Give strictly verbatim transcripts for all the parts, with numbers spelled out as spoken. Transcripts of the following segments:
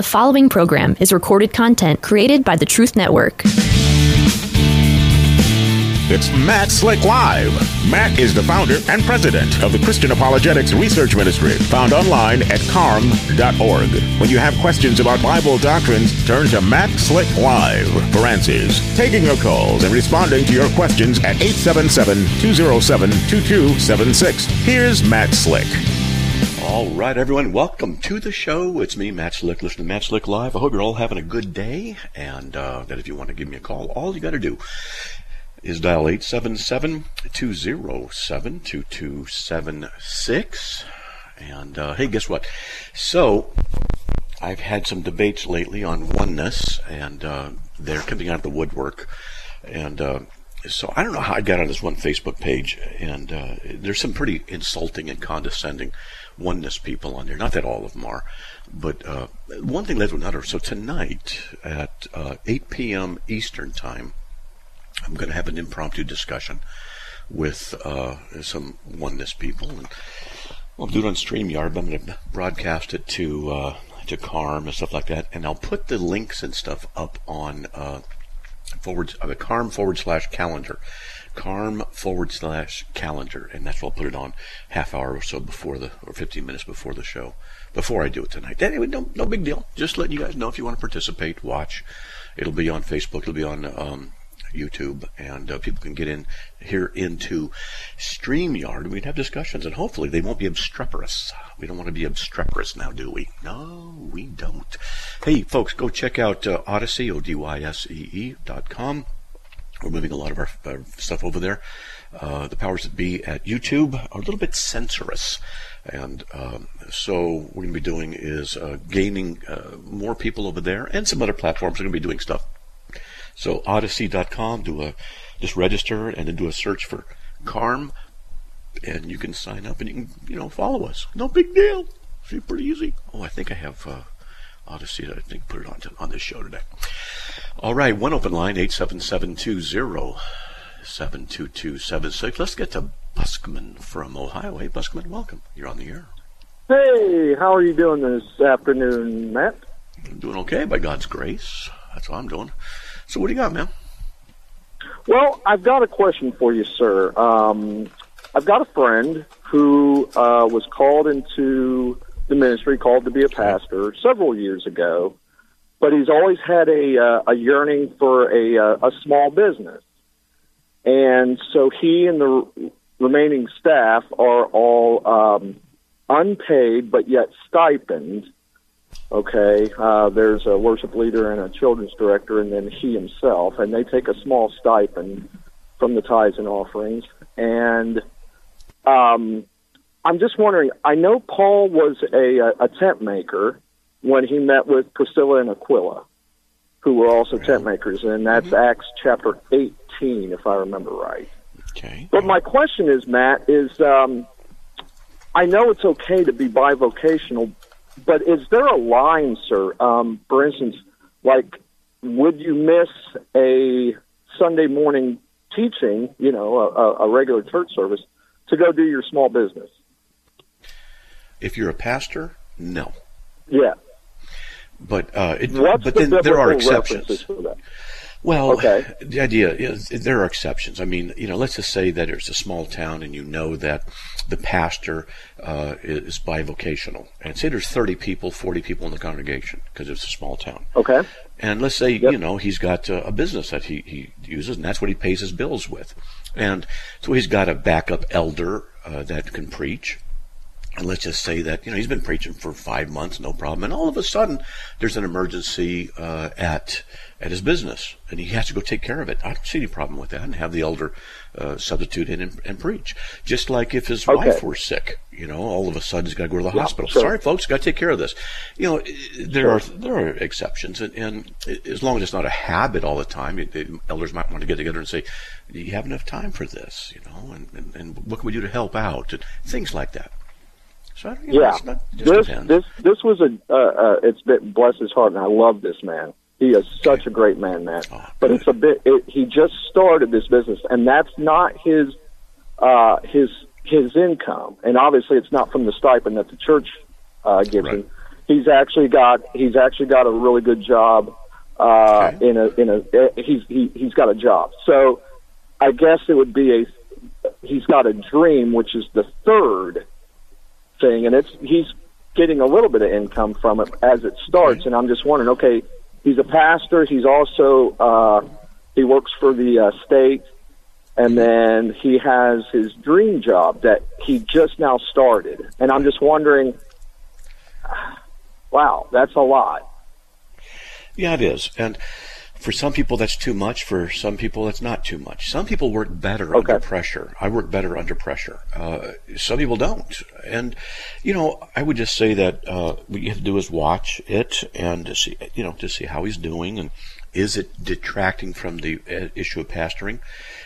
The following program is recorded content created by the Truth Network. It's Matt Slick Live. Matt is the founder and president of the Christian Apologetics Research Ministry, found online at carm dot org. When you have questions about Bible doctrines, turn to Matt Slick Live for answers. Taking your calls and responding to your questions at eight seven seven, two oh seven, two two seven six. Here's Matt Slick. All right, everyone, welcome to the show. It's me, Matt Slick. Listen to Matt Slick Live. I hope you're all having a good day, and uh, that if you want to give me a call, all you got to do is dial eight seven seven, two oh seven, two two seven six. And, uh, hey, guess what? So, I've had some debates lately on oneness, and uh, they're coming out of the woodwork. And uh, so I don't know how I got on this one Facebook page, and uh, there's some pretty insulting and condescending oneness people on there. Not that all of them are, but uh, one thing led to another. So tonight at uh, eight p.m. Eastern Time, I'm going to have an impromptu discussion with uh, some oneness people, and I'll do it on StreamYard. I'm going to broadcast it to uh, to Carm and stuff like that, and I'll put the links and stuff up on uh, forward uh, the Carm forward slash calendar, Carm forward slash calendar, and that's what I'll put it on half hour or so before the or fifteen minutes before the show, before I do it tonight. Anyway, no no big deal. Just letting you guys know if you want to participate, watch. It'll be on Facebook. It'll be on Um, YouTube, and uh, people can get in here into StreamYard. We'd have discussions, and hopefully they won't be obstreperous. We don't want to be obstreperous now, do we? No, we don't. Hey, folks, go check out uh, Odyssey, O D Y S E E dot com. We're moving a lot of our, our stuff over there. Uh, the powers that be at YouTube are a little bit censorious, and um, so what we're going to be doing is uh, gaining uh, more people over there, and some other platforms are going to be doing stuff. So Odyssey dot com, do a just register and then do a search for Carm, and you can sign up and you can you know follow us. No big deal. It's pretty easy. Oh, I think I have uh, Odyssey. I think put it on to, on this show today. All right, one open line eight seven seven, two oh seven, two two seven six. Let's get to Buskman from Ohio. Hey, Buskman, welcome. You're on the air. Hey, how are you doing this afternoon, Matt? I'm doing okay by God's grace. That's what I'm doing. So what do you got, man? Well, I've got a question for you, sir. Um, I've got a friend who uh, was called into the ministry, called to be a pastor several years ago, but he's always had a, uh, a yearning for a, uh, a small business. And so he and the remaining staff are all um, unpaid, but yet stipend. Okay, uh, there's a worship leader and a children's director, and then he himself, and they take a small stipend from the tithes and offerings. And um, I'm just wondering, I know Paul was a, a tent maker when he met with Priscilla and Aquila, who were also tent makers, and that's mm-hmm. Acts chapter eighteen, if I remember right. Okay. But my question is, Matt, is um, I know it's okay to be bivocational, but is there a line, sir? Um, for instance, like, would you miss a Sunday morning teaching, you know, a, a regular church service, to go do your small business? If you're a pastor, no. Yeah. But uh, it, What's but the then there are exceptions. For that? Well, okay. The idea is there are exceptions. I mean, you know, let's just say that it's a small town and you know that the pastor uh, is bivocational. And say there's thirty people, forty people in the congregation because it's a small town. Okay. And let's say, yep. you know, he's got a, a business that he, he uses, and that's what he pays his bills with. And so he's got a backup elder uh, that can preach. And let's just say that, you know, he's been preaching for five months, no problem. And all of a sudden, there's an emergency uh, at at his business, and he has to go take care of it. I don't see any problem with that, and have the elder uh, substitute in and, and preach. Just like if his okay. wife were sick, you know, all of a sudden he's got to go to the yeah, hospital. Sure. Sorry, folks, got to take care of this. You know, there sure. are there are exceptions, and, and as long as it's not a habit all the time, the elders might want to get together and say, "Do you have enough time for this?" You know, and, and, and what can we do to help out? And things like that. So, you know, yeah, not, this this this was a uh, uh, it's been bless his heart, and I love this man. He is such okay. a great man, Matt. Oh, but it's a bit. It, he just started this business, and that's not his uh, his his income, and obviously it's not from the stipend that the church uh, gives right. him. he's actually got he's actually got a really good job uh, Okay. in a in a he's he, he's got a job. So I guess it would be a he's got a dream, which is the third thing, and it's he's getting a little bit of income from it as it starts. Okay. And I'm just wondering, okay, he's a pastor. He's also uh, he works for the uh, state, and then he has his dream job that he just now started. And I'm just wondering, wow, that's a lot. Yeah, it is. And for some people, that's too much. For some people, that's not too much. Some people work better Okay. under pressure. I work better under pressure. Uh, some people don't. And, you know, I would just say that uh, what you have to do is watch it and see, you know, to see how he's doing, and is it detracting from the uh, issue of pastoring.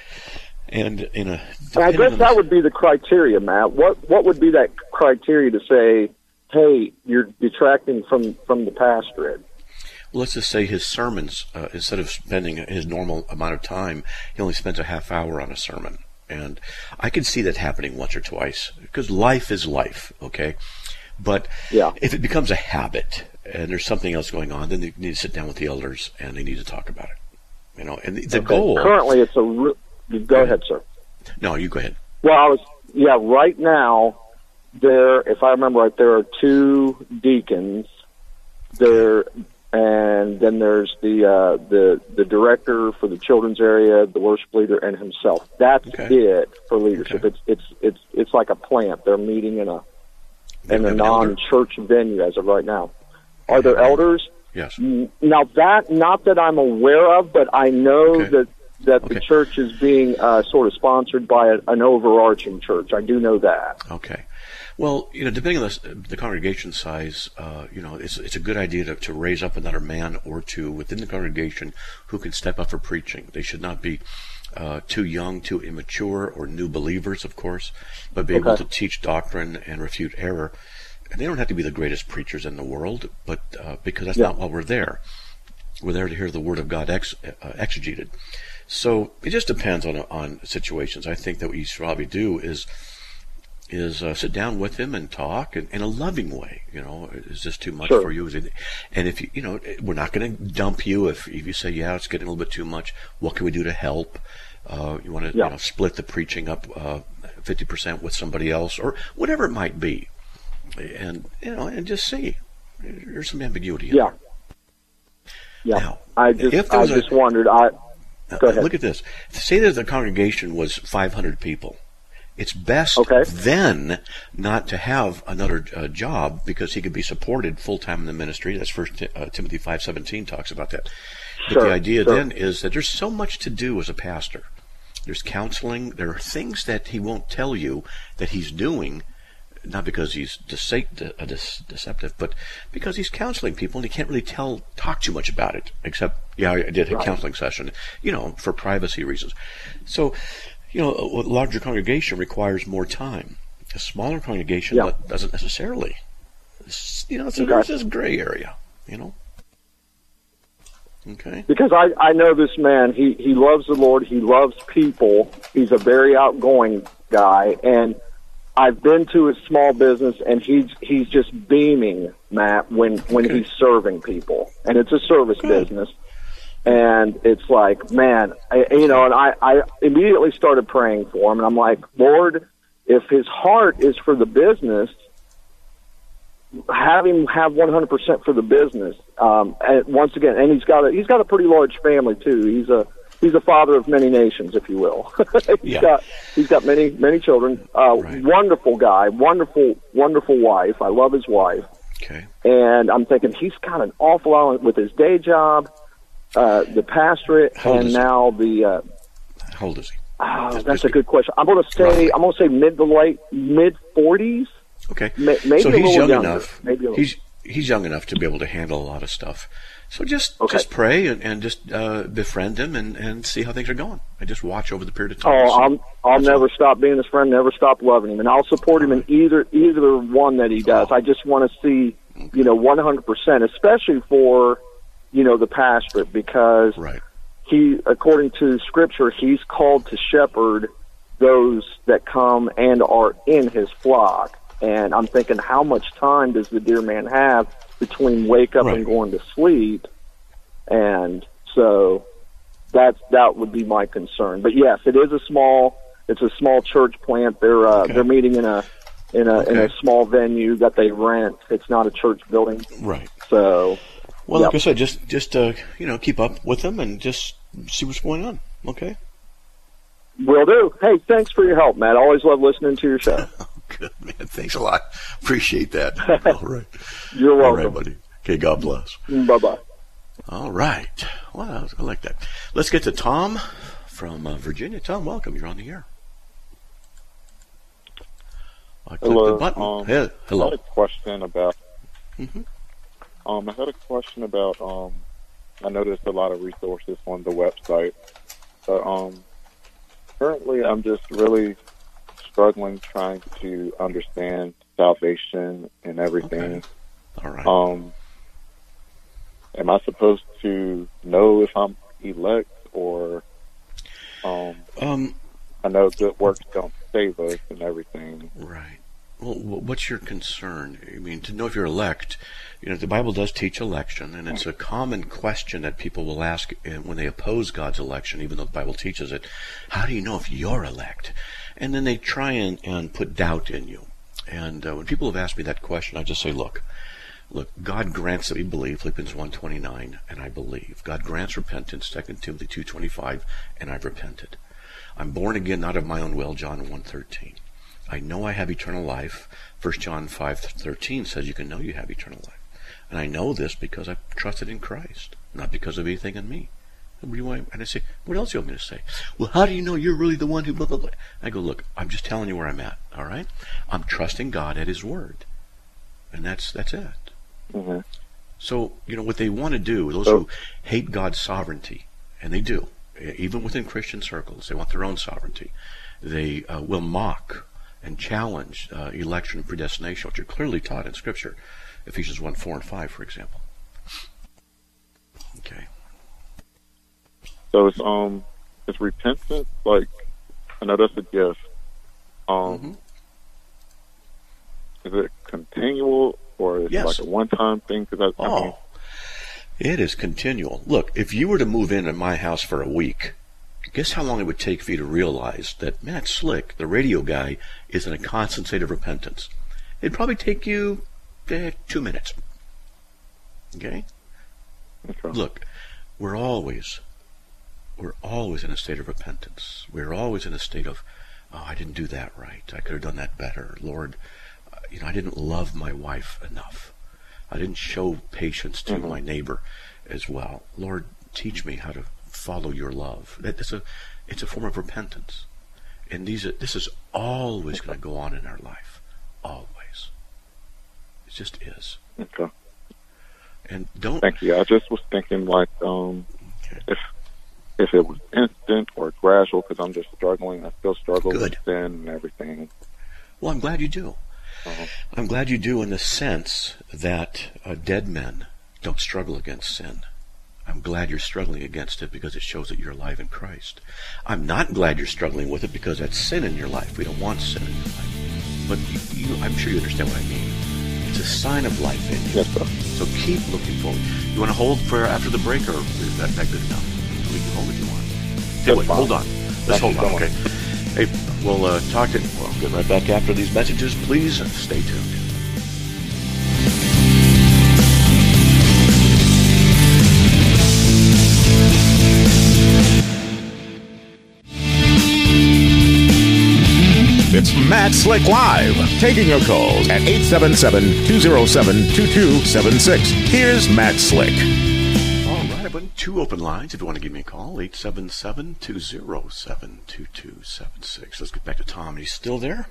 And in a, And I depending guess on that the- would be the criteria, Matt. What what would be that criteria to say, hey, you're detracting from, from the pastorate? Well, let's just say his sermons, uh, instead of spending his normal amount of time, he only spends a half hour on a sermon. And I can see that happening once or twice, because life is life, okay? But Yeah. if it becomes a habit and there's something else going on, then they need to sit down with the elders and they need to talk about it. You know, and the, the Okay. goal... Currently, it's a. Re- go ahead, sir. No, you go ahead. Well, I was. Yeah, right now, there. If I remember right, there are two deacons. There, and then there's the uh, the the director for the children's area, the worship leader, and himself. That's Okay. it for leadership. Okay. It's it's it's it's like a plant. They're meeting in a They in a have an elder? non-church venue as of right now. Are They there have an elder? elders? Yes. N- Now that not that I'm aware of, but I know Okay. that that the Okay. church is being uh, sort of sponsored by a, an overarching church. I do know that. Okay. Well, you know, depending on the, the congregation size, uh, you know, it's it's a good idea to, to raise up another man or two within the congregation who can step up for preaching. They should not be uh, too young, too immature, or new believers, of course, but be able Okay. to teach doctrine and refute error. And they don't have to be the greatest preachers in the world, but uh, because that's Yeah. not why we're there. We're there to hear the Word of God ex, uh, exegeted. So it just depends on on situations. I think that what you should probably do is is uh, sit down with him and talk in, in a loving way. You know, is this too much Sure. for you? Is it, and if you, you know, we're not going to dump you if, if you say, yeah, it's getting a little bit too much. What can we do to help? Uh, you want to Yeah. you know, split the preaching up uh, fifty percent with somebody else, or whatever it might be, and you know, and just see. There's some ambiguity. In Yeah. Yeah. Now, I if just there I was a- just wondered. I there. Go ahead. Look at this. Say that the congregation was five hundred people. It's best Okay. then not to have another uh, job, because he could be supported full time in the ministry. That's First uh, Timothy five seventeen talks about that. But Sure, the idea sure. then is that there's so much to do as a pastor. There's counseling. There are things that he won't tell you that he's doing, not because he's dece- de- uh, de- deceptive, but because he's counseling people, and he can't really tell talk too much about it. Except, yeah, I did a Right. counseling session, you know, for privacy reasons. So, you know, a larger congregation requires more time. A smaller congregation Yeah. doesn't necessarily. It's, you know, it's a, Okay. there's this gray area, you know. Okay. because I I know this man. He he loves the Lord. He loves people. He's a very outgoing guy, and I've been to his small business, and he's he's just beaming, Matt, when when Okay. he's serving people, and it's a service Good. business. And it's like, man, I, you know, and I, I immediately started praying for him, and I'm like, Lord, if his heart is for the business, have him have one hundred percent for the business. Um, and once again, and he's got a he's got a pretty large family too. He's a he's a father of many nations, if you will. he's Yeah. got he's got many many children. Uh, Right. Wonderful guy, wonderful wonderful wife. I love his wife. Okay. And I'm thinking he's got an awful lot with his day job, uh, the pastorate, How old and is he? now the. Uh, How old is he? oh, Just- that's just a good question. I'm going to say roughly. I'm going to say mid to late mid forties. Okay. May- maybe so a he's little young younger. enough. Maybe a little- He's he's young enough to be able to handle a lot of stuff. So just Okay. just pray and, and just uh, befriend him and, and see how things are going. And just watch over the period of time. Oh, So I'll I'll that's never all. stop being his friend, never stop loving him, and I'll support him in either either one that he does. Oh. I just want to see, you know, one hundred percent, especially for, you know, the pastorate, because Right. he, according to Scripture, he's called to shepherd those that come and are in his flock. And I'm thinking, how much time does the dear man have between wake up Right. and going to sleep, and so that's that would be my concern. But yes, it is a small it's a small church plant. They're uh, Okay. they're meeting in a in a in a Okay. small venue that they rent. It's not a church building. Right. So Well, yep. like I said, just just uh, you know, keep up with them and just see what's going on. Okay. Will do. Hey, thanks for your help, Matt. I always love listening to your show. Good, man. Thanks a lot. Appreciate that. All right. You're All welcome. right, buddy. Okay, God bless. Bye bye. All right. Well, I like that. Let's get to Tom from uh, Virginia. Tom, welcome. You're on the air. I clicked Hello. the button. Um, Hey, I hello. had a question about. Mhm. Um, I had a question about. Um, I noticed a lot of resources on the website, but um, currently I'm just really struggling trying to understand salvation and everything. Okay. All right. Um, am I supposed to know if I'm elect or? Um, Um, I know good works don't save us and everything. right. Well, wh- what's your concern? I mean, to know if you're elect, you know, the Bible does teach election, and it's a common question that people will ask uh, when they oppose God's election, even though the Bible teaches it. How do you know if you're elect? And then they try and, and put doubt in you. And uh, when people have asked me that question, I just say, look, look, God grants that we believe, Philippians one twenty-nine, and I believe. God grants repentance, Second Timothy two twenty-five, and I've repented. I'm born again, not of my own will, John one thirteen. I know I have eternal life. First John five thirteen says you can know you have eternal life. And I know this because I've trusted in Christ, not because of anything in me. And what do you want- and I say, what else do you want me to say? Well, how do you know you're really the one who blah, blah, blah? I go, look, I'm just telling you where I'm at, all right? I'm trusting God at His Word. And that's that's it. Mm-hmm. So, you know, what they want to do, those So- who hate God's sovereignty, and they do, even within Christian circles, they want their own sovereignty. They uh, will mock and challenge uh, election and predestination, which are clearly taught in Scripture. Ephesians one, four, and five, for example. Okay. So it's um, it's repentance. Like, I know that's a gift. Mhm. Um, is it continual or is Yes. it like a one-time thing? Because I, I mean, Oh, it is continual. Look, if you were to move into my house for a week, guess how long it would take for you to realize that Matt Slick, the radio guy, is in a constant state of repentance? It'd probably take you eh, two minutes. Okay? okay. Look, we're always, we're always in a state of repentance. We're always in a state of, oh, I didn't do that right. I could have done that better. Lord, uh, you know, I didn't love my wife enough. I didn't show patience to Mhm. my neighbor as well. Lord, teach me how to follow your love. That- It's a, it's a form of repentance. And these are, this is always going to go on in our life. Always. It just is. Okay. And don't, Thank you. I just was thinking like um, Okay. if if it was instant or gradual, because I'm just struggling. I still struggle Good. with sin and everything. well, I'm glad you do. Uh-huh. I'm glad you do in the sense that uh, dead men don't struggle against sin. I'm glad you're struggling against it because it shows that you're alive in Christ. I'm not glad you're struggling with it because that's sin in your life. We don't want sin in your life. But you, I'm sure you understand what I mean. It's a sign of life in you. Yes, sir. So keep looking forward. You want to hold for after the break, or is that, that good enough? We can hold if you want. Hey, That's wait, fine. hold on. Let's Thank hold you on, so much. okay? Hey, we'll uh, talk to. Well, get right back after these messages. Please stay tuned. It's Matt Slick Live, taking your calls at eight seven seven, two oh seven, two two seven six. Here's Matt Slick. All right, I've got two open lines. If you want to give me a call, eight seven seven, two oh seven, two two seven six. Let's get back to Tom. He's still there?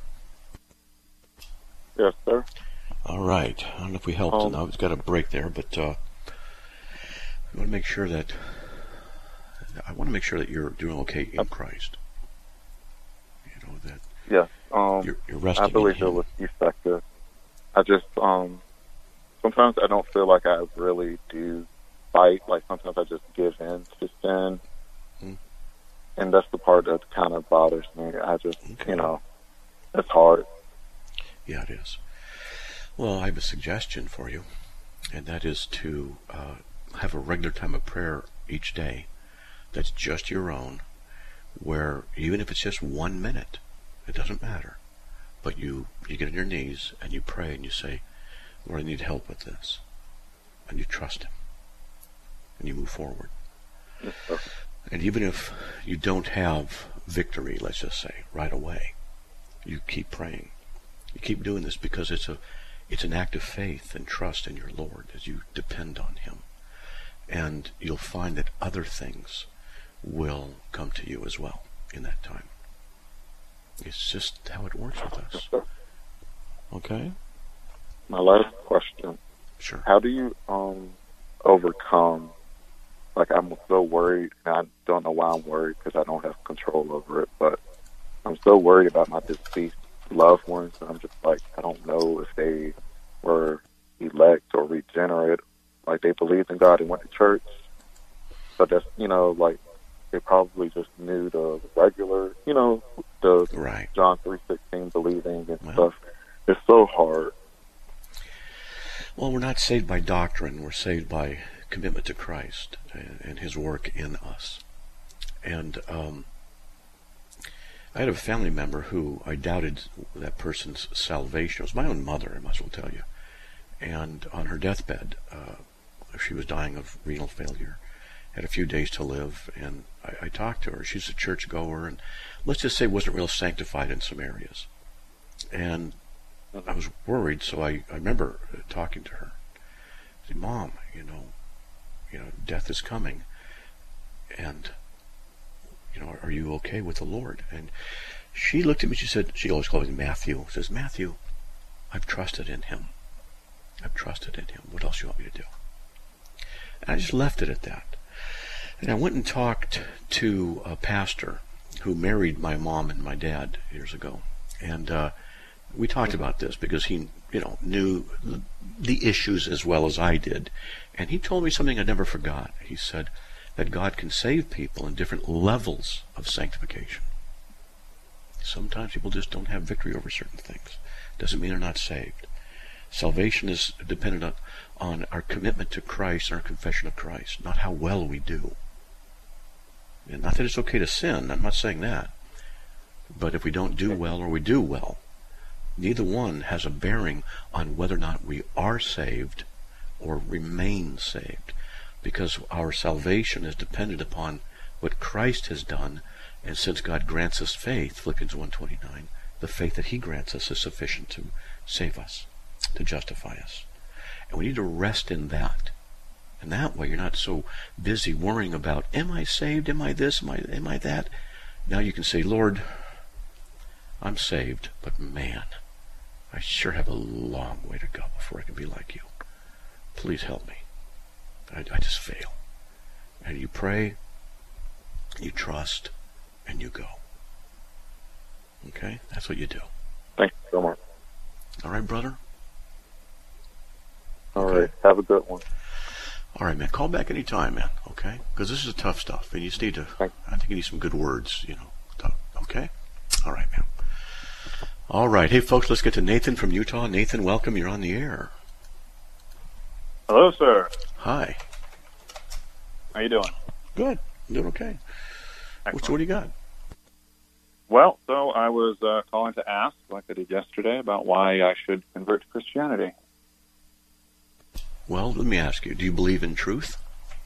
Yes, sir. All right. I don't know if we helped Um, enough. It's got a break there, but uh, I want to make sure that I want to make sure that you're doing okay in Christ. You know that Yes. Um, you're, you're resting I believe in it Him. was effective. I just um, sometimes I don't feel like I really do fight. Like sometimes I just give in to sin, Hmm. and that's the part that kind of bothers me. I just, Okay. you know, it's hard. Yeah, it is. Well, I have a suggestion for you. and that is to uh, have a regular time of prayer each day that's just your own, where even if it's just one minute, it doesn't matter, but you, you get on your knees and you pray and you say, Lord, I need help with this. And you trust Him. And you move forward. And even if you don't have victory, let's just say, right away, you keep praying. You keep doing this because it's a it's an act of faith and trust in your Lord as you depend on Him. And you'll find that other things will come to you as well in that time. It's just how it works with us. Okay? My last question. Sure. How do you um overcome, like I'm so worried, and I don't know why I'm worried because I don't have control over it, but I'm so worried about my deceased loved ones, and I'm just like, I don't know if they were elect or regenerate, like they believed in God and went to church, but that's, you know, like they probably just knew the regular, you know, the right. John three sixteen believing and well, stuff. It's so hard. Well, we're not saved by doctrine. We're saved by commitment to Christ and His work in us. And um, I had a family member who I doubted that person's salvation. It was my own mother, I might as well tell you. And on her deathbed, uh, she was dying of renal failure, had a few days to live, and I, I talked to her. She's a churchgoer, and let's just say wasn't real sanctified in some areas. And I was worried, so I, I remember talking to her. I said, Mom, you know, you know, death is coming, and you know, are you okay with the Lord? And she looked at me. She said, she always called me Matthew. She says, Matthew, I've trusted in Him. I've trusted in Him. What else do you want me to do? And I just left it at that. And I went and talked to a pastor who married my mom and my dad years ago, and uh, we talked about this because he, you know, knew the, the issues as well as I did. And he told me something I never forgot. He said that God can save people in different levels of sanctification. Sometimes people just don't have victory over certain things. Doesn't mean they're not saved. Salvation is dependent on, on our commitment to Christ and our confession of Christ, not how well we do. And not that it's okay to sin, I'm not saying that. But if we don't do well or we do well, neither one has a bearing on whether or not we are saved or remain saved, because our salvation is dependent upon what Christ has done, and since God grants us faith, Philippians one twenty-nine, the faith that He grants us is sufficient to save us, to justify us. And we need to rest in that. And that way you're not so busy worrying about, am I saved, am I this, am I, am I that? Now you can say, Lord, I'm saved, but man, I sure have a long way to go before I can be like You. Please help me. I, I just fail. And you pray, you trust, and you go. Okay? That's what you do. Thank you so much. All right, brother? All okay. right. Have a good one. All right, man. Call back anytime, man. Okay? Because this is tough stuff. And you just need to, I think you need some good words, you know. Okay? All right, man. All right. Hey, folks, let's get to Nathan from Utah. Nathan, welcome. You're on the air. Hello, sir. Hi. How you doing? Good. I'm doing okay. What's, what do you got? Well, so I was uh, calling to ask, like I did yesterday, about why I should convert to Christianity. Well, let me ask you, do you believe in truth?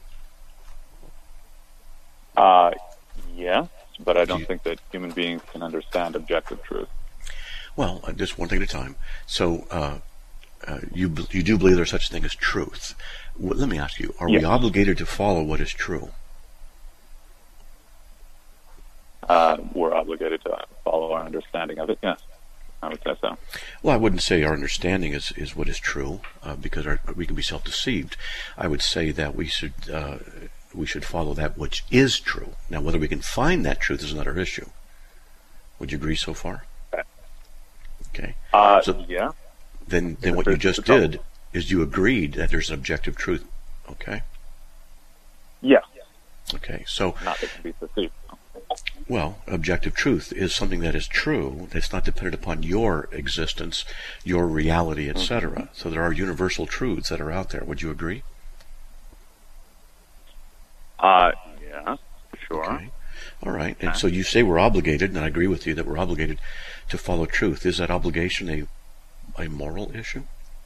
Uh, yes, but I don't you, think that human beings can understand objective truth. Well, uh, just one thing at a time. So, uh, uh, you you do believe there's such a thing as truth. Well, let me ask you, are yes. we obligated to follow what is true? Uh, we're obligated to follow our understanding of it, yes. I would say so. Well, I wouldn't say our understanding is, is what is true, uh, because our, we can be self-deceived. I would say that we should uh, we should follow that which is true. Now, whether we can find that truth is another issue. Would you agree so far? Okay. Okay. Uh, so yeah. Then, then what you just did is you agreed that there's an objective truth. Okay. Yes. Okay. So. Not that can be perceived. Well, objective truth is something that is true, that's not dependent upon your existence, your reality, et cetera. Mm-hmm. So there are universal truths that are out there. Would you agree? Uh, yeah, sure. Okay. All right. And so you say we're obligated, and I agree with you that we're obligated to follow truth. Is that obligation a a moral issue?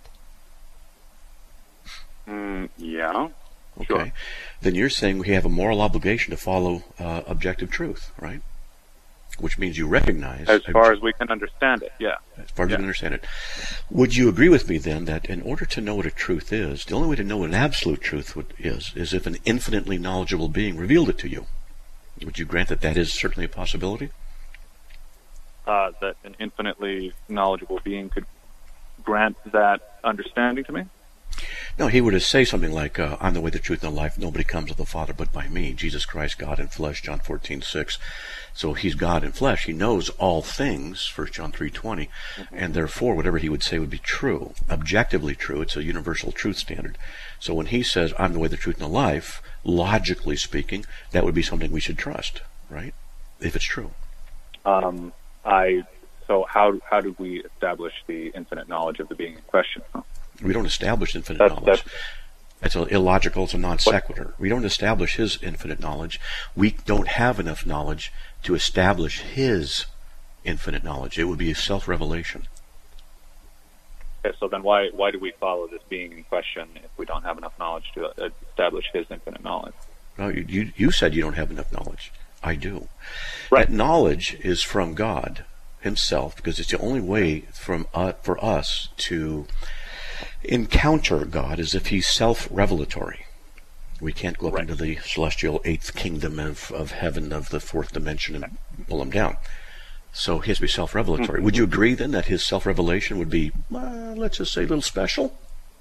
Mm, yeah. Okay. Sure. Then you're saying we have a moral obligation to follow uh, objective truth, right? Which means you recognize... As far as we can understand it, yeah. As far as yeah. you can understand it. Would you agree with me then that in order to know what a truth is, the only way to know what an absolute truth would, is, is if an infinitely knowledgeable being revealed it to you? Would you grant that that is certainly a possibility? Uh, that an infinitely knowledgeable being could grant that understanding to me? No, he were to say something like, uh, I'm the way, the truth, and the life. Nobody comes to the Father but by me. Jesus Christ, God in flesh, John fourteen six. So he's God in flesh. He knows all things, First John three twenty. Mm-hmm. And therefore, whatever he would say would be true. Objectively true. It's a universal truth standard. So when he says, I'm the way, the truth, and the life, logically speaking, that would be something we should trust, right? If it's true. Um, I... So how how do we establish the infinite knowledge of the being in question? Huh? We don't establish infinite that's, knowledge. That's, it's a, illogical. It's a non sequitur. We don't establish his infinite knowledge. We don't have enough knowledge to establish his infinite knowledge. It would be a self-revelation. Okay, so then why why do we follow this being in question if we don't have enough knowledge to uh, establish his infinite knowledge? No, you, you you said you don't have enough knowledge. I do. Right. That knowledge is from God himself, because it's the only way from uh, for us to encounter God is if he's self-revelatory. We can't go up right. into the celestial eighth kingdom of, of heaven of the fourth dimension and pull him down. So he has to be self-revelatory. Mm-hmm. Would you agree then that his self-revelation would be, uh, let's just say, a little special?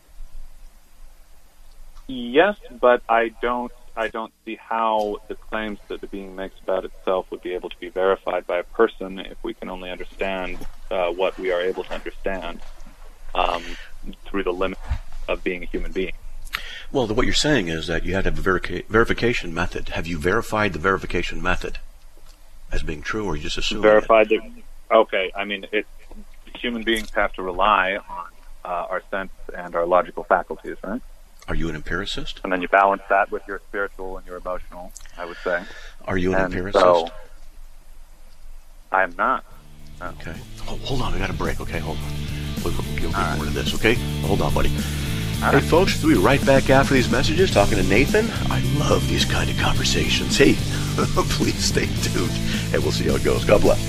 Yes, but I don't I don't see how the claims that the being makes about itself would be able to be verified by a person if we can only understand uh, what we are able to understand um, through the limit of being a human being. Well, the, what you're saying is that you had to have a verica- verification method. Have you verified the verification method as being true, or you just assume verified it? The, okay, I mean, it, human beings have to rely on uh, our sense and our logical faculties, right? Are you an empiricist? And then you balance that with your spiritual and your emotional, I would say. Are you an and empiricist? So, I am not. No. Okay. Oh, hold on, I got a break. Okay, hold on. We'll, we'll get right. more of this, okay? Hold on, buddy. All hey, right. folks, we'll be right back after these messages talking to Nathan. I love these kind of conversations. Hey, please stay tuned, and we'll see how it goes. God bless.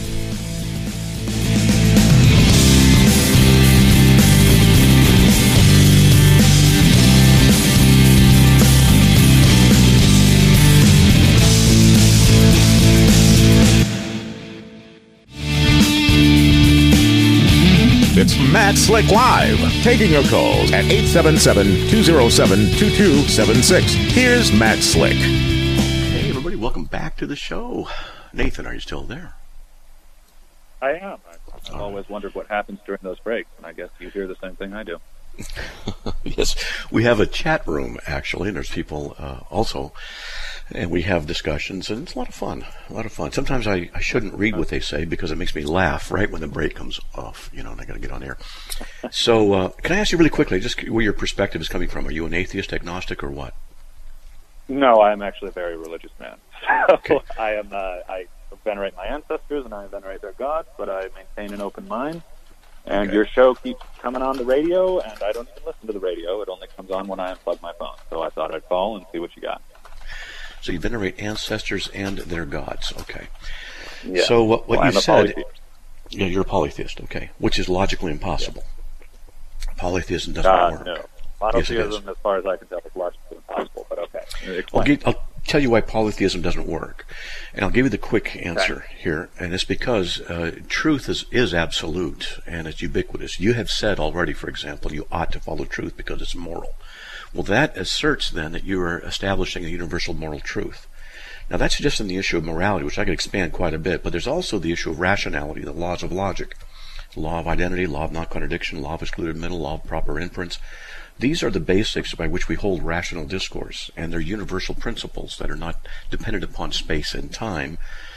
It's Matt Slick Live, taking your calls at eight seven seven, two oh seven, two two seven six. Here's Matt Slick. Hey, everybody, welcome back to the show. Nathan, are you still there? I am. I've All always right. wondered what happens during those breaks, and I guess you hear the same thing I do. Yes, we have a chat room, actually, and there's people uh, also, and we have discussions, and it's a lot of fun, a lot of fun. Sometimes I, I shouldn't read what they say because it makes me laugh right when the break comes off, you know, and I got to get on air. So uh, can I ask you really quickly, just where your perspective is coming from? Are you an atheist, agnostic, or what? No, I am actually a very religious man. So okay. I am. Uh, I venerate my ancestors, and I venerate their gods, but I maintain an open mind. And okay. your show keeps coming on the radio, and I don't even listen to the radio. It only comes on when I unplug my phone. So I thought I'd call and see what you got. So you venerate ancestors and their gods. Okay. Yeah. So what, what well, you I'm a said... polytheist. Yeah, you're a polytheist, okay. Which is logically impossible. Yeah. Polytheism doesn't uh, work. No. Monotheism, yes, as far as I can tell, is logically impossible, but okay. I'll, get, I'll tell you why polytheism doesn't work. And I'll give you the quick answer okay. here. And it's because uh, truth is, is absolute and it's ubiquitous. You have said already, for example, you ought to follow truth because it's moral. Well, that asserts then that you are establishing a universal moral truth. Now, that's just in the issue of morality, which I could expand quite a bit, but there's also the issue of rationality, the laws of logic, law of identity, law of non-contradiction, law of excluded middle, law of proper inference. These are the basics by which we hold rational discourse, and they're universal principles that are not dependent upon space and time.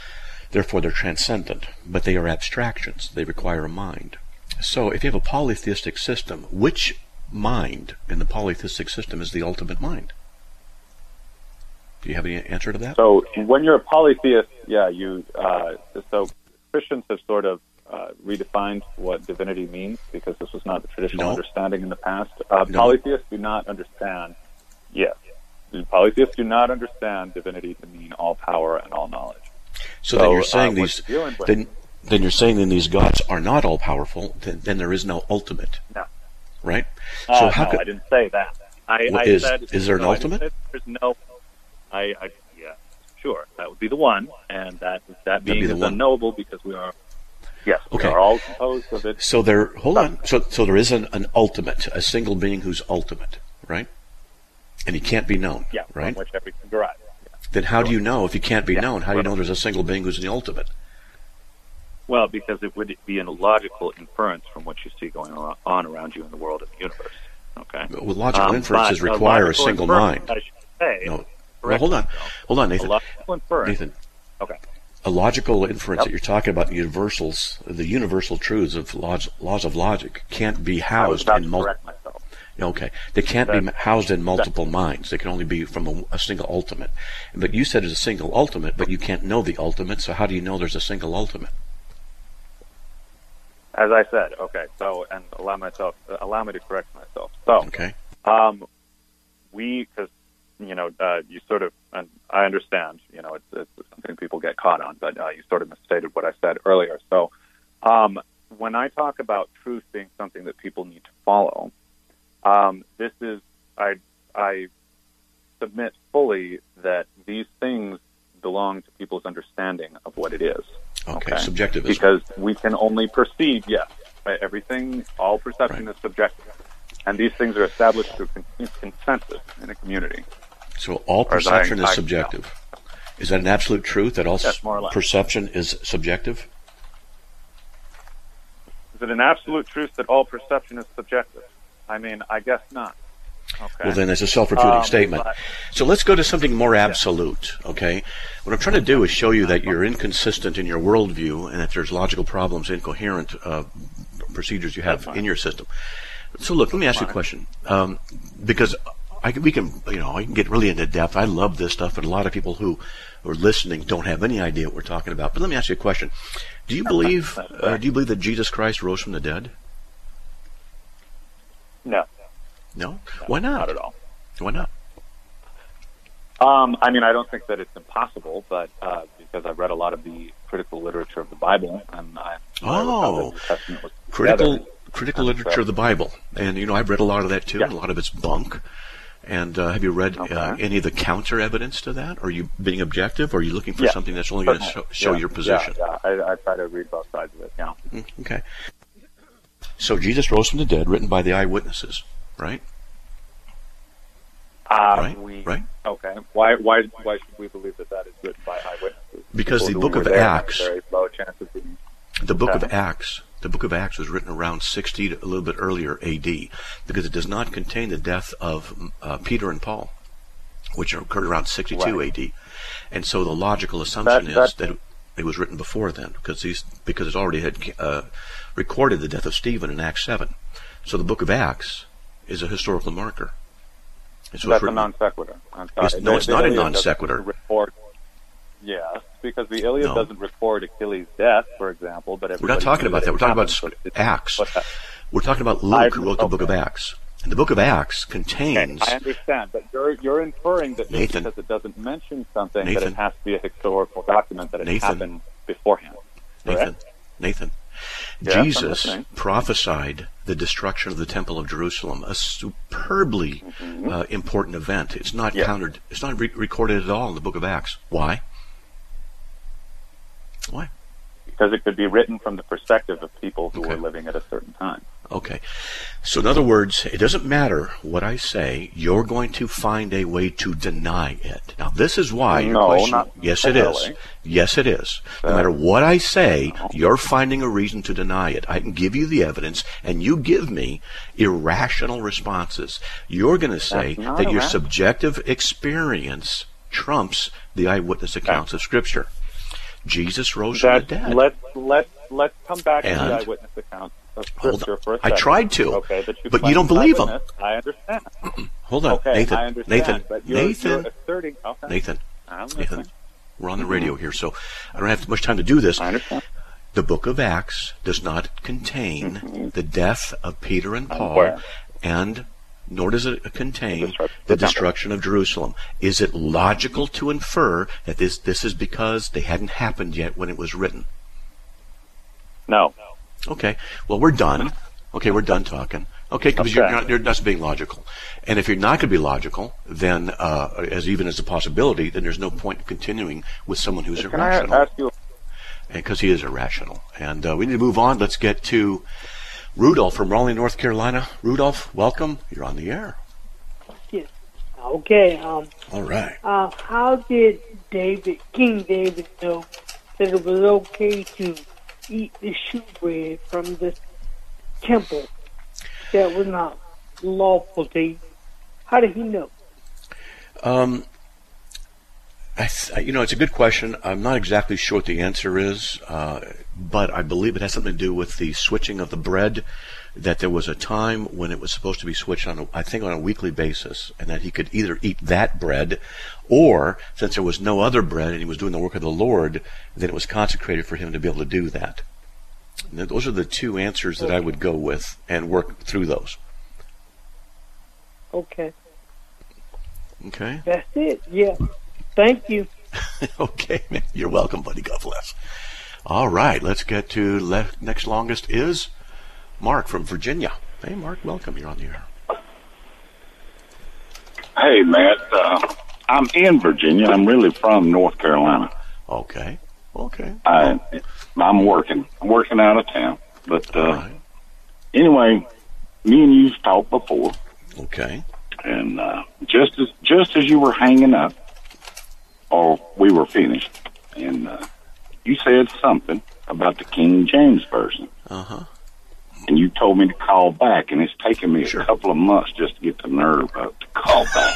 Therefore, they're transcendent, but they are abstractions. They require a mind. So, if you have a polytheistic system, which mind in the polytheistic system is the ultimate mind? Do you have any answer to that? So, when you're a polytheist, yeah, you. Uh, so, Christians have sort of uh, redefined what divinity means because this was not the traditional No. understanding in the past. Uh, No. Polytheists do not understand. Yes, polytheists do not understand divinity to mean all power and all knowledge. So, So, then you're uh, saying what these. you're dealing with- Then, then you're saying then these gods are not all powerful. Then, then there is no ultimate, No. right? Uh, So how no, could I didn't say that. I, Well, I is- said, is there an no, I didn't ultimate? say There's no. I, I yeah, sure, that would be the one, and that that being be the is one. unknowable because we are. Yes, Okay. we are all composed of it. So there, hold on. So, so there is an, an ultimate, a single being who's ultimate, right? And he can't be known, Yeah, right? from which everything derives. Yeah. Then how do you know if he can't be Yeah, known? How do you know right. there's a single being who's the ultimate? Well, because it would be a logical inference from what you see going ar- on around you in the world and the universe. Okay. Well, logical Um, inferences but require a logical single inference, mind. I should say. No. Well, correct hold on. myself. Hold on, A Nathan. logical inference. Nathan, Okay. a logical inference Yep. that you're talking about, universals, the universal truths of laws, laws of logic can't be I was housed about in to multiple. correct myself. Okay, they can't be That- housed in multiple minds. They can only be from a, a single ultimate. But you said it's a single ultimate, but you can't know the ultimate. So how do you know there's a single ultimate? As I said, okay. So, and allow myself, allow me to correct myself. So, Okay. Um, we, because you know, uh, you sort of, and I understand, you know, it's, it's something people get caught on, but uh, you sort of misstated what I said earlier. So, um, when I talk about truth being something that people need to follow, um, this is, I, I submit fully that these things belong to people's understanding of what it is. Okay, subjectivism. Because we can only perceive, yes, right? Everything, all perception Right. is subjective. And these things are established through con- consensus in a community. So all Or as I- perception is I- subjective. Is that an absolute truth that all Yes, more or less. perception is subjective? Is it an absolute truth that all perception is subjective? I mean, I guess not. Okay. Well, then it's a self-refuting Um, statement. but- So let's go to something more absolute, okay? What I'm trying to do is show you that you're inconsistent in your worldview and that there's logical problems, incoherent uh, procedures you have That's fine. in your system. So look, let me ask you a Fine. question. Um, because I can, we can, you know, I can get really into depth. I love this stuff, and a lot of people who are listening don't have any idea what we're talking about. But let me ask you a question. Do you believe, uh, do you believe that Jesus Christ rose from the dead? No, No? Why not? not at all. Why not? Um, I mean, I don't think that it's impossible, but uh, because I've read a lot of the critical literature of the Bible, and I Oh, the Testament was critical together. critical And literature so- of the Bible, and you know I've read a lot of that too. Yeah. And a lot of it's bunk. And uh, have you read uh, Okay. any of the counter evidence to that? Are you being objective, or are you looking for Yeah, something that's only going to show, certainly. show Yeah, your position? Yeah, yeah. I, I try to read both sides of it. Yeah. Mm, Okay. So Jesus rose from the dead, written by the eyewitnesses, right? Uh, Right, We, right. Okay. Why? Why? Why should we believe that that is written by eyewitnesses? Because People the who book were of there have Acts- a very low chance of being. The book of Okay. Acts, the book of Acts was written around sixty, to a little bit earlier A D, because it does not contain the death of uh, Peter and Paul, which occurred around sixty-two Right. A D. And so the logical assumption That- is that it was written before then, because these because it already had uh, recorded the death of Stephen in Acts seven. So the book of Acts is a historical marker. And so it's That's a written- non sequitur. I'm sorry. It's- no, it's The- the not a Iliad non doesn't sequitur. Record, yes, because the Iliad No. doesn't record Achilles' death, for example. But We're not everybody talking knew about that. it We're talking about happened, but it- Acts. but that- We're talking about Luke, who I- wrote the book of okay. Acts. And the book of Acts contains... I understand, but you're you're inferring that just Nathan. because it doesn't mention something that Nathan. it has to be a historical document that it Nathan. happened beforehand. Nathan, Correct? Nathan, Yes, I'm Jesus listening. prophesied the destruction of the Temple of Jerusalem, a superbly uh, important event. It's not Mm-hmm. Yes. countered. It's not re- recorded at all in the book of Acts. Why? Why? Because it could be written from the perspective of people who Okay. were living at a certain time. Okay. So in other words, it doesn't matter what I say, you're going to find a way to deny it. Now this is why your No, question... not yes, it is. necessarily. Yes, it is. No matter what I say, you're finding a reason to deny it. I can give you the evidence, and you give me irrational responses. You're going to say That's not that your irrational. subjective experience trumps the eyewitness accounts of Scripture. Jesus rose That, from the dead. Let's, let's, let's come back And- to the eyewitness account of Hold Scripture on. for a I second. tried to, okay, that you but you claim don't believe him. eyewitness. I understand. Hold on, Okay, Nathan. I understand, Nathan. but you're, Nathan. you're asserting... Okay. Nathan. I'm Nathan. listening. We're on the radio here, so I don't have much time to do this. I understand. The book of Acts does not contain Mm-hmm. the death of Peter and I'm Paul, aware. and nor does it contain The destruction the of the destruction of Jerusalem. Is it logical to infer that this this is because they hadn't happened yet when it was written? No. Okay, well, we're done. Okay, we're done talking. Okay, because you're, Okay. not, you're that's being logical. And if you're not going to be logical, then uh, as even as a possibility, then there's no point in continuing with someone who's Can I irrational. ask you... Because he is irrational. And uh, we need to move on. Let's get to Rudolph from Raleigh, North Carolina. Rudolph, welcome. You're on the air. Yes. Okay. Um. All right. Uh. How did David, King David, know that it was okay to eat the shewbread from the temple that was not lawful to eat? How did he know? Um, I th- you know, it's a good question. I'm not exactly sure what the answer is, uh, but I believe it has something to do with the switching of the bread, that there was a time when it was supposed to be switched on, a, I think, on a weekly basis, and that he could either eat that bread, or, since there was no other bread and he was doing the work of the Lord, then it was consecrated for him to be able to do that. And those are the two answers that I would go with and work through those. Okay. Okay? That's it. Yeah. Thank you. Okay, man. You're welcome, buddy. God bless. All right, let's get to le- next longest is Mark from Virginia. Hey, Mark, welcome. You're on the air. Hey, Matt. Uh, I'm in Virginia. I'm really from North Carolina. Okay. Okay. I, I'm working. I'm working out of town. But uh, All right. anyway, me and you've talked before, Okay. and uh, just as just as you were hanging up, or we were finished, and uh, you said something about the King James Version. Uh-huh. And you told me to call back, and it's taken me Sure. a couple of months just to get the nerve up to call back.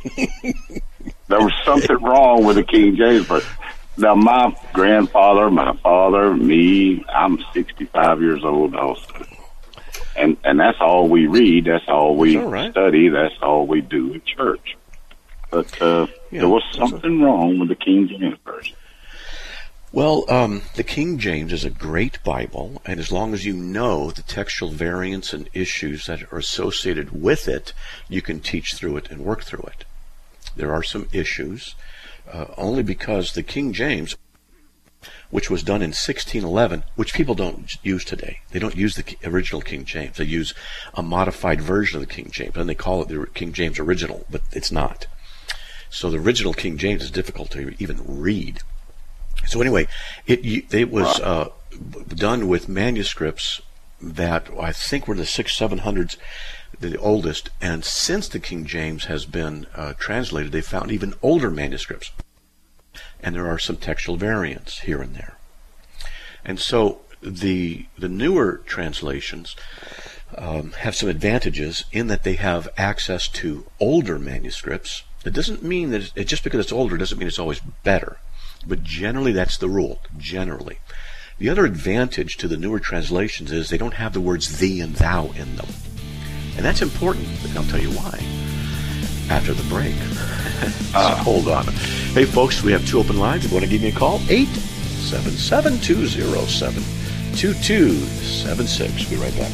There was something wrong with the King James Version. Now, my grandfather, my father, me, I'm sixty-five years old also. And and that's all we read, that's all we That's all right. study, that's all we do in church. But uh, Yeah, there was that's something wrong with the King James Version. Well, um, the King James is a great Bible, and as long as you know the textual variants and issues that are associated with it, you can teach through it and work through it. There are some issues, uh, only because the King James, which was done in sixteen eleven, which people don't use today. They don't use the ki- original King James. They use a modified version of the King James, and they call it the King James original, but it's not. So the original King James is difficult to even read. So anyway, it it was uh, done with manuscripts that I think were in the six, seven hundreds, the oldest. And since the King James has been uh, translated, they found even older manuscripts, and there are some textual variants here and there. And so the the newer translations um, have some advantages in that they have access to older manuscripts. It doesn't mean that it, just because it's older doesn't mean it's always better. But generally, that's the rule, generally. The other advantage to the newer translations is they don't have the words thee and thou in them. And that's important, and I'll tell you why after the break. So hold on. Hey, folks, we have two open lines. If you want to give me a call, eight seven seven, two zero seven, two two seven six. Be right back.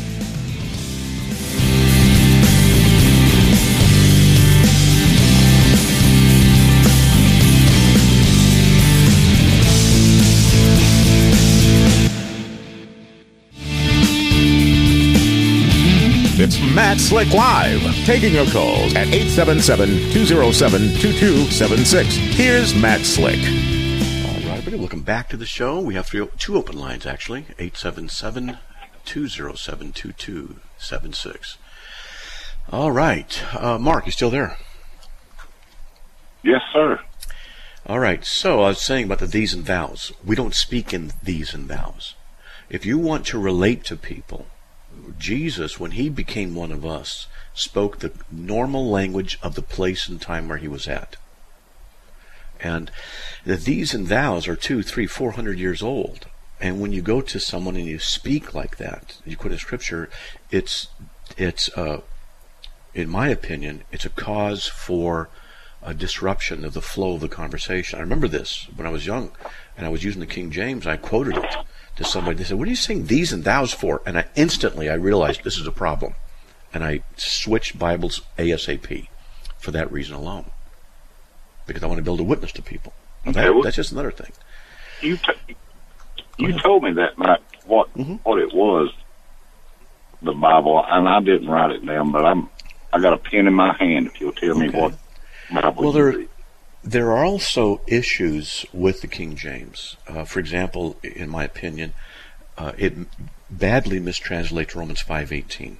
It's Matt Slick Live, taking your calls at eight seven seven, two zero seven, two two seven six. Here's Matt Slick. All right, everybody, welcome back to the show. We have three, two open lines, actually, eight seven seven, two zero seven, two two seven six. All right. Uh, Mark, you still there? Yes, sir. All right, so I was saying about the these and thous. We don't speak in these and thous. If you want to relate to people, Jesus, when he became one of us, spoke the normal language of the place and time where he was at. And the these and thous are two, three, four hundred years old. And when you go to someone and you speak like that, you quote a scripture, it's it's uh, in my opinion, it's a cause for a disruption of the flow of the conversation. I remember this when I was young, and I was using the King James. I quoted it to somebody. They said, "What are you saying these and thous for?" And I instantly I realized this is a problem, and I switched Bibles ASAP for that reason alone, because I want to build a witness to people. Now, that, well, that's just another thing. You t- you told me that night what mm-hmm. what it was, the Bible, and I didn't write it down, but I'm I got a pen in my hand. If you'll tell okay. me what Bible well, you there read. there are also issues with the King James. Uh, for example, in my opinion, uh, it badly mistranslates Romans five eighteen.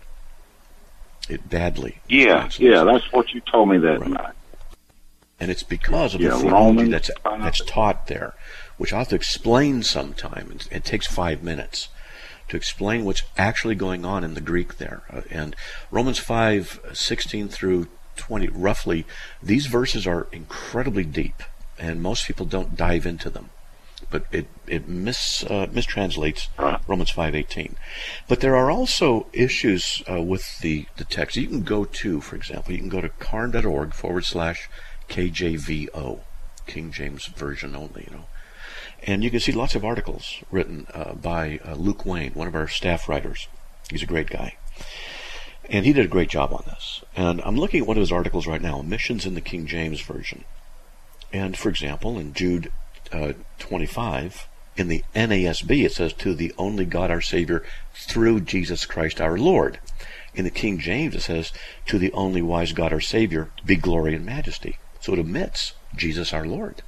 It badly. Yeah, yeah, that's what you told me that right. night. And it's because of yeah, the theology Romans, that's that's taught there, which I'll have to explain sometime. It, it takes five minutes to explain what's actually going on in the Greek there. Uh, and Romans five sixteen through twenty, roughly, these verses are incredibly deep, and most people don't dive into them. But it, it mis, uh, mistranslates Romans five eighteen. But there are also issues uh, with the, the text. You can go to, for example, you can go to carm.org forward slash K J V O, King James Version only, you know. And you can see lots of articles written uh, by uh, Luke Wayne, one of our staff writers. He's a great guy. And he did a great job on this. And I'm looking at one of his articles right now, Missions in the King James Version. And, for example, in Jude uh, twenty-five, in the N A S B, it says, "To the only God our Savior through Jesus Christ our Lord." In the King James, it says, "To the only wise God our Savior be glory and majesty." So it omits Jesus our Lord.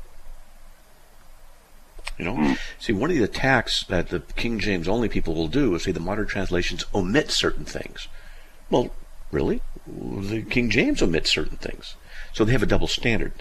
You know, see, one of the attacks that the King James only people will do is say the modern translations omit certain things. Well, really? The King James omits certain things. So they have a double standard.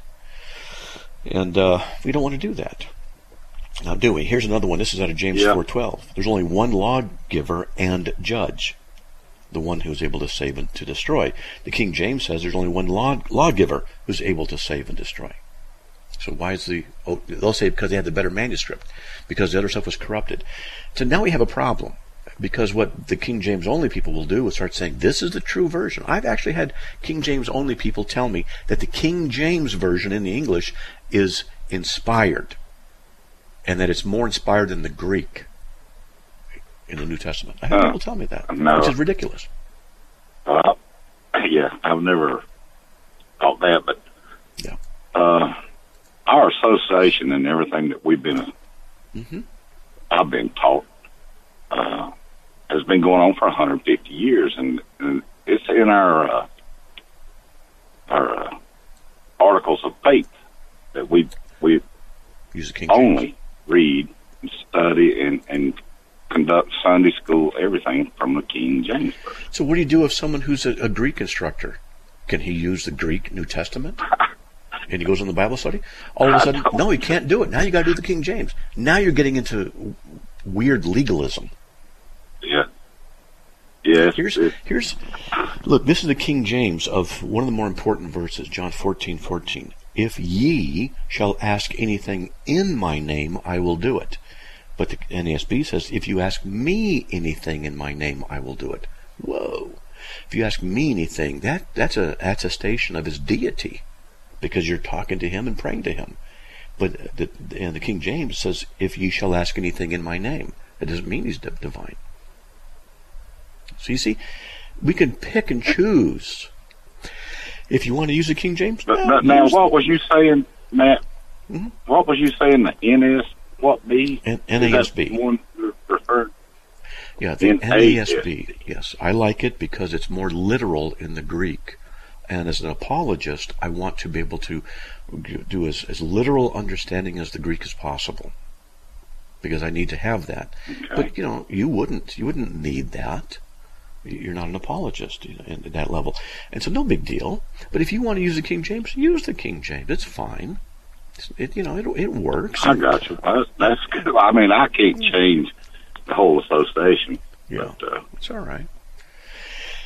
And uh, we don't want to do that. Now, do we? Here's another one. This is out of James yeah. four twelve. There's only one lawgiver and judge, the one who's able to save and to destroy. The King James says there's only one law, lawgiver who's able to save and destroy. So why is the... Oh, they'll say because they had the better manuscript, because the other stuff was corrupted. So now we have a problem, because what the King James only people will do is start saying, this is the true version. I've actually had King James only people tell me that the King James version in the English is inspired, and that it's more inspired than the Greek in the New Testament. I have uh, people tell me that, no. which is ridiculous. Uh, yeah, I've never thought that, but yeah. uh, our association and everything that we've been, mm-hmm. I've been taught, uh, has been going on for one hundred fifty years, and, and it's in our uh, our uh, articles of faith that we we Use the King only James. read and study and, and conduct Sunday school, everything from the King James Version. So what do you do if someone who's a, a Greek instructor? Can he use the Greek New Testament? And he goes on the Bible study? All of a sudden, no, he can't do it. Now you got to do the King James. Now you're getting into weird legalism. Yeah. Yes. Here's, here's, look, this is the King James of one of the more important verses, John fourteen fourteen. "If ye shall ask anything in my name, I will do it." But the N A S B says, "If you ask me anything in my name, I will do it." Whoa. If you ask me anything, that, that's a attestation of his deity, because you're talking to him and praying to him. But the, and the King James says, "If ye shall ask anything in my name." That doesn't mean he's divine. So you see, we can pick and choose. If you want to use the King James, but, no, but now what was you saying, Matt? Mm-hmm. What was you saying? The N S what B? N A S B. One preferred. Yeah, the N A S B. Yes, I like it because it's more literal in the Greek. And as an apologist, I want to be able to do as, as literal understanding as the Greek as possible, because I need to have that. Okay. But you know, you wouldn't. You wouldn't need that. You're not an apologist at that level, and so no big deal. But if you want to use the King James, use the King James. It's fine. It's, it you know it it works. I got you. That's, that's good. I mean, I can't change the whole association. Yeah, but, uh, it's all right.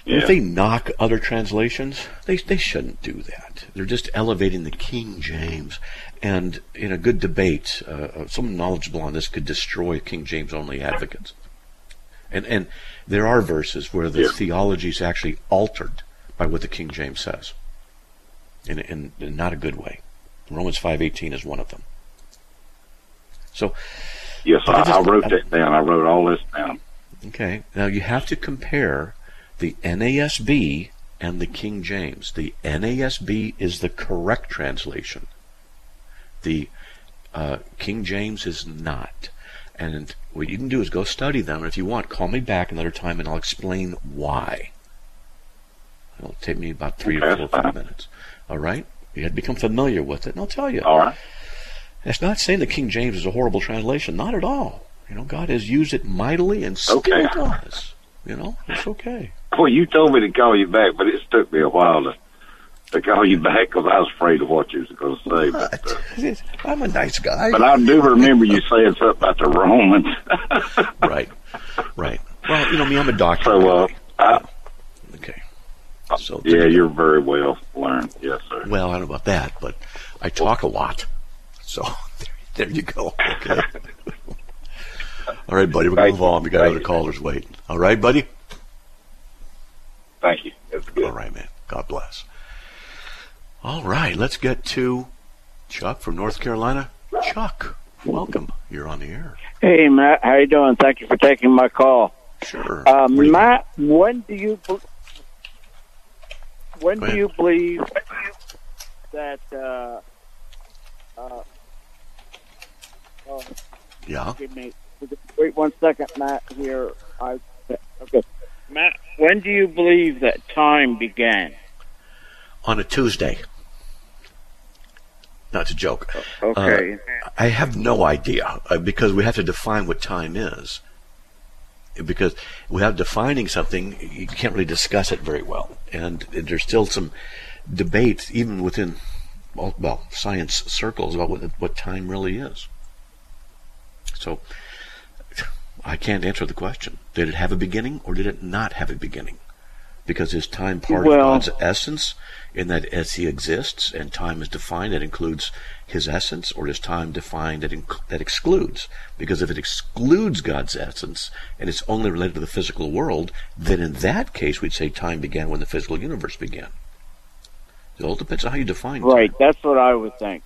Yeah. If they knock other translations, they they shouldn't do that. They're just elevating the King James. And in a good debate, uh, someone knowledgeable on this could destroy King James only advocates. And and there are verses where the Yeah. theology is actually altered by what the King James says, in, in, in not a good way. Romans five eighteen is one of them. So, Yes, but I, I just- I wrote I- that down. I wrote all this down. okay, now you have to compare the N A S B and the King James. The N A S B is the correct translation. The uh, King James is not. And what you can do is go study them, and if you want, call me back another time and I'll explain why. It'll take me about three Okay, or four or five fine. minutes. All right? You had to become familiar with it, and I'll tell you. All right. It's not saying the King James is a horrible translation. Not at all. You know, God has used it mightily and still Okay. does. You know, it's okay. Well, you told me to call you back, but it took me a while to, to call you back because I was afraid of what you was going to say. But, uh, I'm a nice guy. but I do remember you saying something about the Romans. Right, right. Well, you know me, I'm a doctor. So, uh, I, okay. So yeah, you're very well learned. Yes, sir. Well, I don't know about that, but I talk a lot. So there, there you go. Okay. All right, buddy. We're going to Thank move on. you. We got Thank other you. callers waiting. All right, buddy? Thank you. That's good. All right, man. God bless. All right. Let's get to Chuck from North Carolina. Chuck, welcome. You're on the air. Hey, Matt. How you doing? Thank you for taking my call. Sure. Uh, What do you Matt, when do you be- when Go do ahead. you believe that? Uh, uh, oh, Yeah. give me wait one second, Matt. Here, I okay. Matt, when do you believe that time began? On a Tuesday. Not a joke. Okay. Uh, I have no idea uh, because we have to define what time is. Because without defining something, you can't really discuss it very well. And there's still some debate, even within, well, well science circles, about what, what time really is. So, I can't answer the question. Did it have a beginning or did it not have a beginning? Because is time part Well- of God's essence, in that as He exists and time is defined, that includes His essence, or is time defined that inc- that excludes? Because if it excludes God's essence and it's only related to the physical world, then in that case we'd say time began when the physical universe began. It all depends on how you define time. Right. That's what I would think.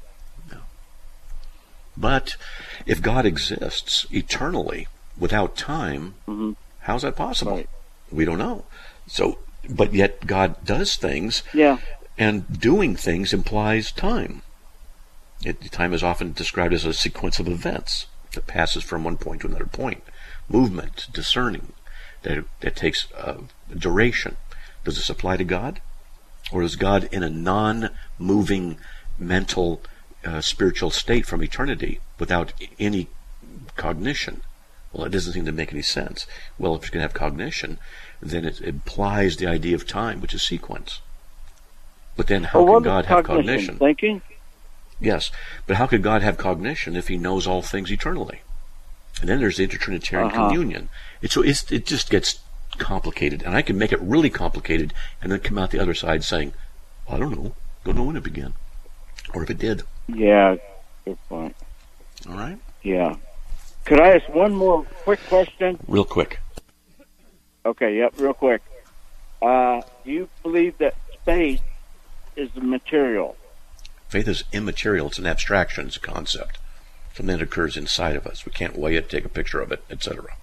But if God exists eternally without time, Mm-hmm. how's that possible? Right. We don't know. So, but yet God does things, Yeah. and doing things implies time. It, time is often described as a sequence of events that passes from one point to another point. Movement, discerning, that, that takes uh, duration. Does this apply to God? Or is God in a non-moving mental, uh, spiritual state from eternity without any cognition? Well, it doesn't seem to make any sense. Well, if you can have cognition, then it implies the idea of time, which is sequence. But then how Well, can what God is have cognition? cognition? Thinking. Yes, but how could God have cognition if He knows all things eternally? And then there's the intertrinitarian Uh-huh. communion. It, so it's, it just gets complicated, and I can make it really complicated and then come out the other side saying, I don't know, don't know when it began, or if it did. Yeah. Good point. All right? Yeah. Could I ask one more quick question? Real quick. Okay, yep, real quick. Uh, do you believe that space is a material? Faith is immaterial. It's an abstraction. It's a concept. Something that occurs inside of us. We can't weigh it, take a picture of it, et cetera.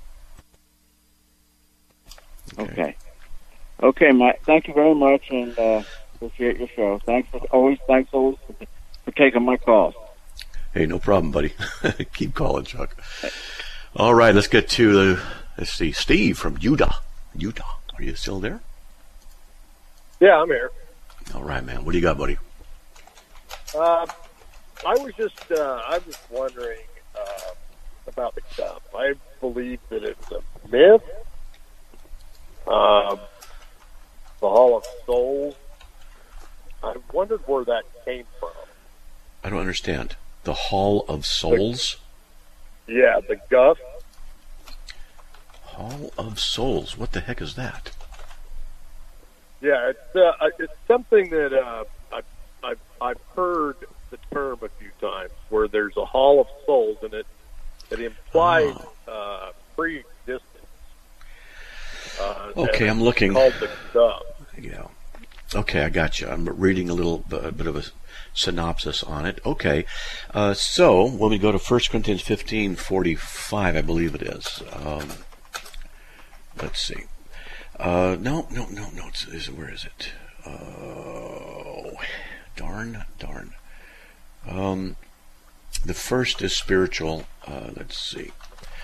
Okay. Okay, Matt. Thank you very much, and uh, appreciate your show. Thanks for always. Thanks always for, for taking my calls. Hey, no problem, buddy. Keep calling, Chuck. All right, let's get to the, let's see, Steve from Utah. Utah. Are you still there? Yeah, I'm here. All right, man. What do you got, buddy? Uh, I was just, uh, I was wondering uh, about the cup. I believe that it's a myth. Um, the Hall of Souls. I wondered where that came from. I don't understand. The Hall of Souls? Yeah, the Guff. Hall of Souls. What the heck is that? Yeah, it's uh, it's something that uh, I've, I've I've heard the term a few times, where there's a hall of souls, and it it implies oh. uh, pre-existence. Uh, okay, I'm looking. Called the Dove. Yeah. Okay, I got you. I'm reading a little a bit of a synopsis on it. Okay, uh, so when we go to First Corinthians fifteen forty-five, I believe it is. Um, let's see. Uh, no, no, no, no. It's, is, where is it? Oh, darn, darn. Um, the first is spiritual. Uh, let's see.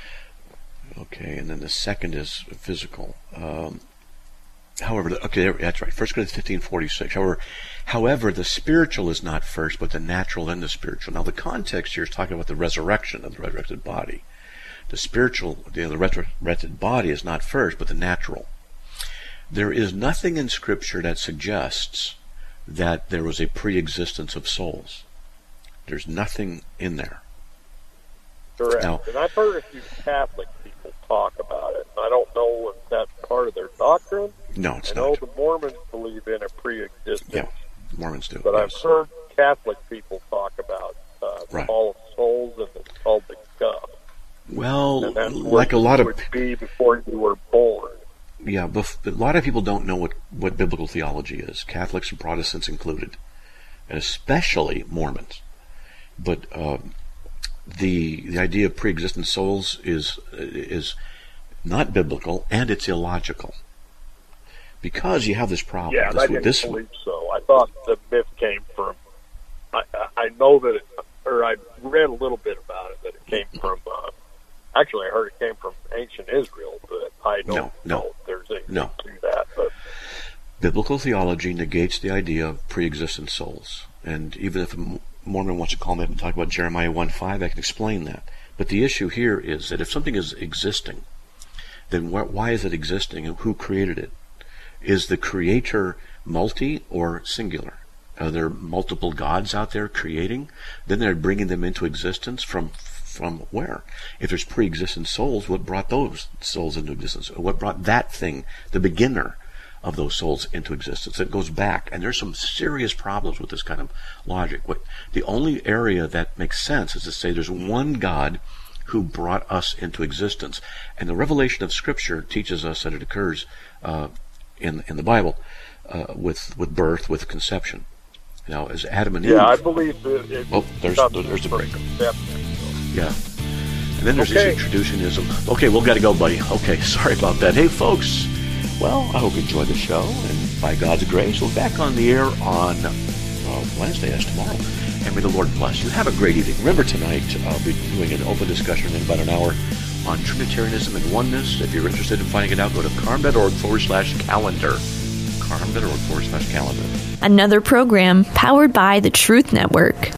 Okay, and then the second is physical. Um, However, okay, that's right. First Corinthians fifteen forty-six. However, however, the spiritual is not first, but the natural and the spiritual. Now, the context here is talking about the resurrection of the resurrected body. The spiritual, you know, the resurrected body is not first, but the natural. There is nothing in Scripture that suggests that there was a pre-existence of souls. There's nothing in there. Correct. Now, and I've heard a few Catholic people talk about it. I don't know if that's part of their doctrine. No, it's I know not. the Mormons believe in a pre-existence. Yeah, Mormons do. But yes. I've heard Catholic people talk about uh, the Right. Hall of Souls, and it's called the Dove. Well, And that's like a where lot you of would be before you were born. Yeah, but a lot of people don't know what, what biblical theology is, Catholics and Protestants included, and especially Mormons. But uh, the the idea of pre-existent souls is is not biblical, and it's illogical, because you have this problem. Yeah, this, I didn't this, believe so. I thought the myth came from. I, I know that it, or I read a little bit about it that it came from. Uh, actually, I heard it came from ancient Israel, but I don't No, no, know if there's anything no. to that. But biblical theology negates the idea of pre-existent souls, and even if a Mormon wants to call me up and talk about Jeremiah one five, I can explain that. But the issue here is that if something is existing, then wh- why is it existing, and who created it? Is the creator multi or singular? Are there multiple gods out there creating? Then they're bringing them into existence from from where? If there's pre-existent souls, what brought those souls into existence? What brought that thing, the beginner of those souls, into existence? It goes back, and there's some serious problems with this kind of logic. What the only area that makes sense is to say there's one God who brought us into existence, and the revelation of Scripture teaches us that it occurs uh, in in the Bible uh, with with birth, with conception. Now, as Adam and Eve. yeah, I believe that it. Oh, there's there's a break. Conception, so. Yeah. And then there's Okay. this introducionism. Okay, we'll got to go, buddy. Okay, sorry about that. Hey, folks. Well, I hope you enjoyed the show, and by God's grace, we'll be back on the air on well, Wednesday, that's tomorrow. And may the Lord bless you. Have a great evening. Remember, tonight I'll be doing an open discussion in about an hour on Trinitarianism and oneness. If you're interested in finding it out, go to carm.org forward slash calendar. carm.org forward slash calendar. Another program powered by the Truth Network.